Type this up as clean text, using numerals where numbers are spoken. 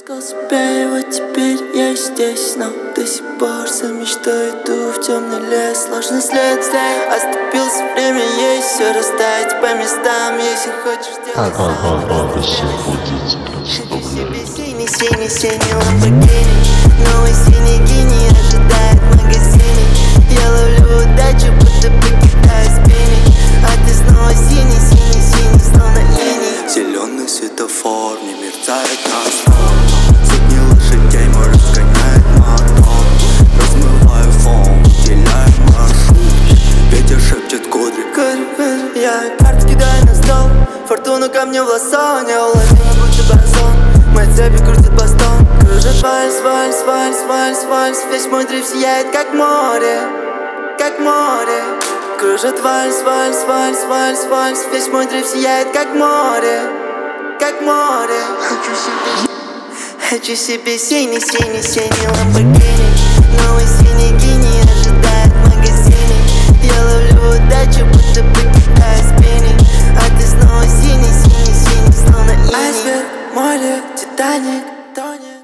Искал себя, и вот теперь я здесь, но до сих пор за мечтой иду в темный лес. Сложный след, оступился, время есть, все расставить по местам, если хочешь сделать Хочу себе синий ламборгини, новый синий гений ожидает в магазине. Я ловлю удачу, будто покидаю спиннинг, а ты снова синий, словно иней. Зеленый светофор не мерцает на асфальт, сотни лошадей мой разгоняет мотор. Размываю фон, выделяю маршрут, ветер шепчет кудри. Я карты кидаю на стол, фортуну ко мне в лассо, неуловимо будто бозон. Мои цепи крутят бастон, кружит вальс, весь мой дрифт сияет как море, как море. Кружит вальс, весь мой дрифт сияет как море, как море. Хочу себе синий ламборгини, новый синий гений ожидает в магазине. Я ловлю удачу, будто покидаю спиннинг, а ты снова синий, словно иней. Айсберг, море, Титаник, тонет.